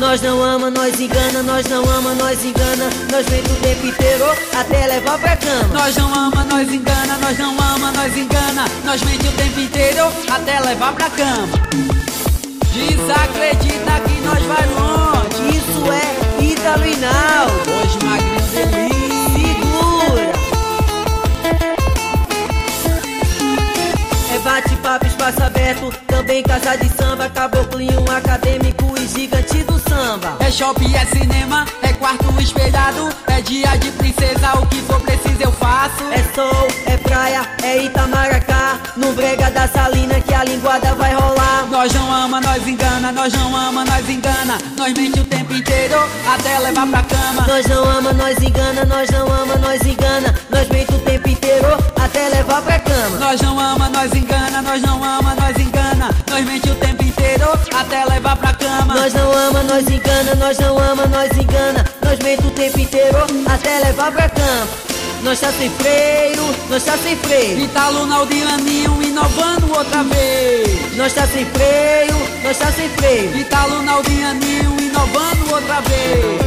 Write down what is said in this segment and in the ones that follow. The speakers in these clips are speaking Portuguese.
Nós não ama, nós engana, nós não ama, nós engana. Nós mente o tempo inteiro até levar pra cama. Nós não ama, nós engana, nós não ama, nós engana. Nós mente o tempo inteiro até levar pra cama. Desacredita que nós vai longe. Isso é Ítalo Hinaldo. Hoje magrinho delícia. Segura. É bate-papo, espaço aberto, também casa de samba. Caboclinho acadêmico e gigante do samba. É shopping, é cinema, é quarto espelhado. É dia de princesa, o que for preciso eu faço. É sol, é praia, é Itamaracá. No brega da Salina que a linguada vai rolar. Nós não ama, nós engana, nós não ama, nós engana. Nós mente o tempo inteiro até levar pra cama. Nós não ama, nós engana, nós não ama, nós engana. Nós mente o tempo inteiro até levar pra cama. Nós não ama, nós engana, nós não ama, nós engana. Nós mente o tempo inteiro até levar pra cama. Nós não ama, nós engana, nós não ama, nós engana. Nós mente o tempo inteiro até levar pra cama. Nós tá sem freio, nós tá sem freio. Ítalo Hinaldo e Aninho inovando outra vez. Nós tá sem freio, nós tá sem freio. Ítalo Hinaldo e Aninho inovando outra vez.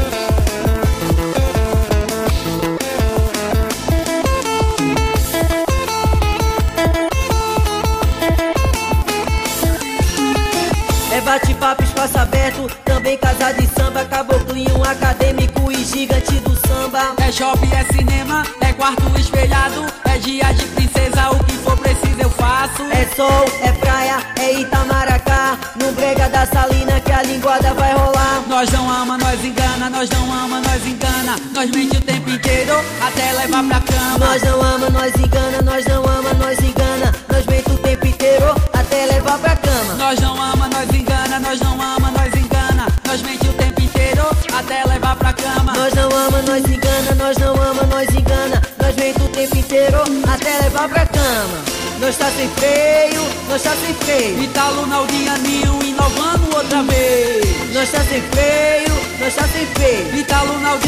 É bate-papo, espaço aberto, também casa de samba. Caboclinho acadêmico e gigante do samba. É shopping, é cinema, é quarto espelhado. É dia de princesa, o que for preciso eu faço. É sol, é praia, é Itamaracá. No brega da Salina que a linguada vai rolar. Nós não ama, nós engana, nós não ama, nós engana. Nós mente o tempo inteiro até levar pra cama. Nós não ama, nós engana, nós não ama, nós engana. Nós mente o tempo inteiro até levar pra cama. Nós não ama, nós engana, nós não ama, nós engana. Nós mente o tempo inteiro até levar pra cama. Nós não ama, nós engana, nós não ama, nós engana. Nós mente o tempo inteiro até levar pra cama. Nós tá sem freio, nós tá sem freio. Ítalo Hinaldo e Aninho inovando outra vez. Nós tá sem freio, nós tá sem freio. Ítalo Hinaldo